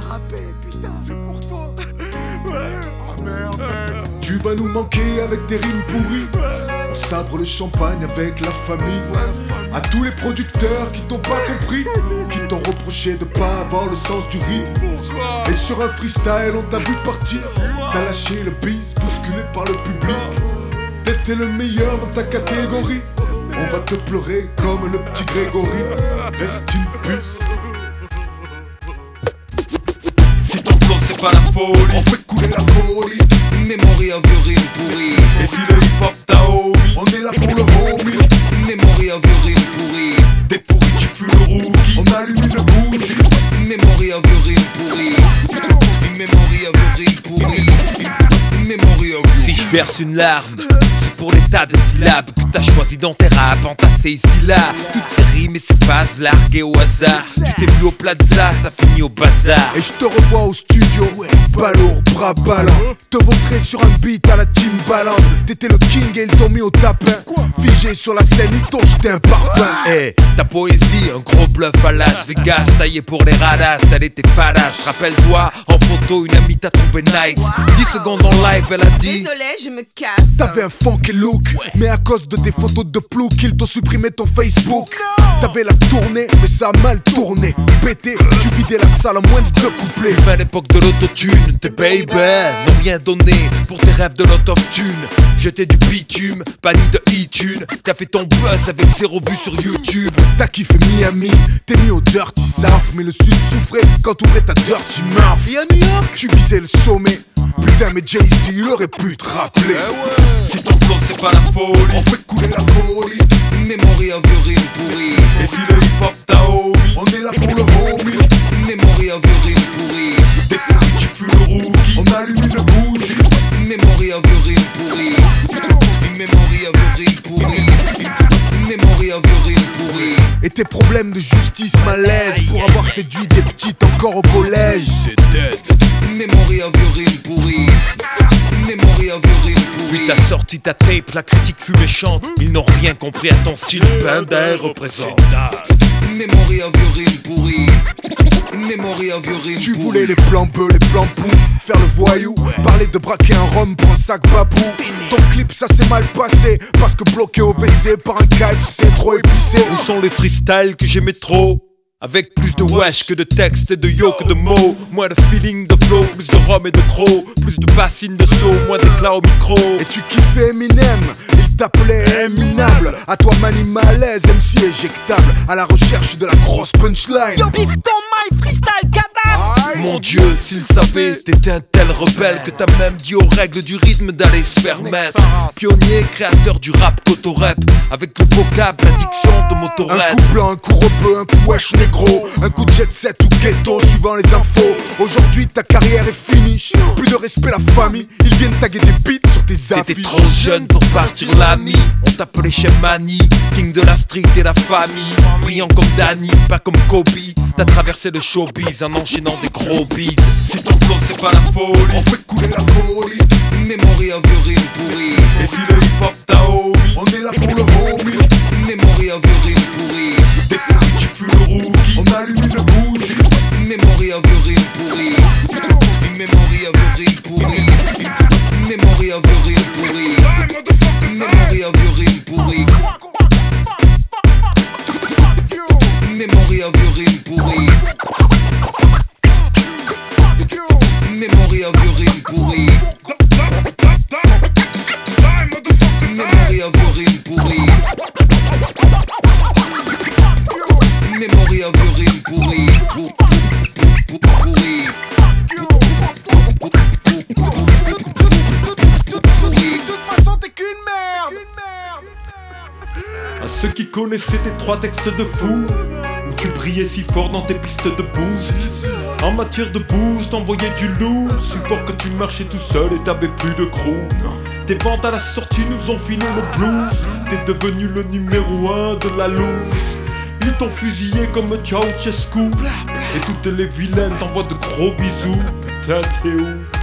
rapper, putain. C'est pour toi. Ouais. Oh merde, merde. Tu vas nous manquer avec tes rimes pourries. On sabre le champagne avec la famille. À tous les producteurs qui t'ont pas compris, qui t'ont reproché de pas avoir le sens du rythme. Et sur un freestyle on t'a vu partir. T'as lâché le bis, bousculé par le public. T'étais le meilleur dans ta catégorie. On va te pleurer comme le petit Grégory. Reste une puce. Si ton flow c'est pas la folie, On fait couler la folie. Memory of your rime pourri. Et si le hip hop t'a homie, on est là pour le homie. Memory of your rime pourri. T'es pourri, tu fumes le rookie. On allume une bougie. Memory of your rime pourri. Memory of your rime pourri. Memory of your. Si je verse une larme, c'est pour les tas de syllabes que t'as choisi dans tes raps, entassés ici là. Toutes ces rimes et ces phases larguées au hasard. Tu t'es vu au plaza, t'as fini au bazar. Et je te revois au studio, balourd, bras ballants. Te vautrer sur un beat à la Timbaland. T'étais le king et ils t'ont mis au tapin. Figé sur la scène, ils t'ont jeté un parpaing. Eh, ta poésie, un gros bluff à Las Vegas, taillé pour les radas, elle était fadasse. Rappelle-toi, en photo, une amie t'a trouvé nice. 10 secondes en live, elle a dit désolé, je me casse. T'avais un funky look, mais à cause de tes photos de plouc, ils t'ont supprimé ton Facebook. T'avais la tournée, mais ça a mal tourné. Pété, tu vidais la salle en moins de 2 couplets. fin l'époque de l'autotune, tes baby n'ont rien donné pour tes rêves de lot of tune. J'étais du bitume, pas ni de e-tune. T'as fait ton buzz avec 0 vues sur YouTube. T'as kiffé Miami, t'es mis au Dirty South. Mais le Sud souffrait quand t'ouvrais ta Dirty Mouth. Et à New York, Tu visais le sommet. Putain mais Jay-Z il aurait pu te rappeler. si ton flow c'est pas la folie, On fait couler la folie. Memory of your rime pourri. Et si le hip hop t'a homie, on est là pour le homie. Memory of your rime pourri. T'es pourri, tu fumes le rookie. On allume une bougie. Memory of your rime pourri. Memory of your rime pourri. Memory of your rime pourri. Et tes problèmes de justice malaise pour avoir séduit des petites encore au collège. C'est dead. Memory of your rime pourri. Memory of your rime pourri. Puis t'as sorti ta tape, la critique fut méchante. Ils n'ont rien compris à ton style, Panda représente. Memory of your rime pourri. Memory of your rime Tu pourri. voulais les plans bleus, les plans pouf, faire le voyou, parler de braquer un rhum pour un sac babou. Ton clip ça s'est mal passé, parce que bloqué au WC par un KFC trop épicé. Où sont les freestyles que j'aimais trop? Avec plus de wesh que de textes et de yo que de mots. Moins de feeling de flow, plus de rhum et de crocs. Plus de bassines de saut, moins d'éclat au micro. Et tu kiffais Eminem, il t'appelait Eminable. À toi Mani Malaise, MC éjectable, à la recherche de la grosse punchline. Yo, bif ton my freestyle, cadavre. Mon Dieu, s'il savait, t'étais un tel rebelle que t'as même dit aux règles du rythme d'aller se faire mettre. Pionnier, créateur du rap coto-rap, avec le vocable, l'addiction de Un motorette. coup blanc, un coup rebeu, un coup wesh négro, un coup de jet set ou ghetto suivant les infos. Aujourd'hui ta carrière est finie, plus de respect la famille. Ils viennent taguer des beats sur tes T'étais affiches. trop jeune pour partir l'ami. On t'appelait Chef Mani, king de la street et la famille. Brillant comme Danny, pas comme Kobe. T'as traversé le showbiz en enchaînant des gros beats. Si ton flow c'est pas la folie, On fait couler la folie. Memory of your rime pourri. Et si le hip hop t'a homie, on est là pour le homie. Memory of your rime pourri. T'es pourri, tu fumes le rookie. On allume une bougie. Memory of your rime pourri. Memory of your rime pourri. Memory of your rime pourri. Memory of your rime pourri. Memory of your rime pourri. Memory of your rime pourri. Memory of your rime pourri. Memory of your rime pourri. Pourri. De toute façon, t'es qu'une merde. À ceux qui connaissaient tes 3 textes de fou, où tu brillais si fort dans tes pistes de boost. En matière de boost, t'envoyais du lourd, support que tu marchais tout seul et t'avais plus de crew. Tes ventes à la sortie nous ont filé le blues. T'es devenu le numéro 1 de la loose. Ils t'ont fusillé comme Ceausescu. Et toutes les vilaines t'envoient de gros bisous. Putain, t'es où?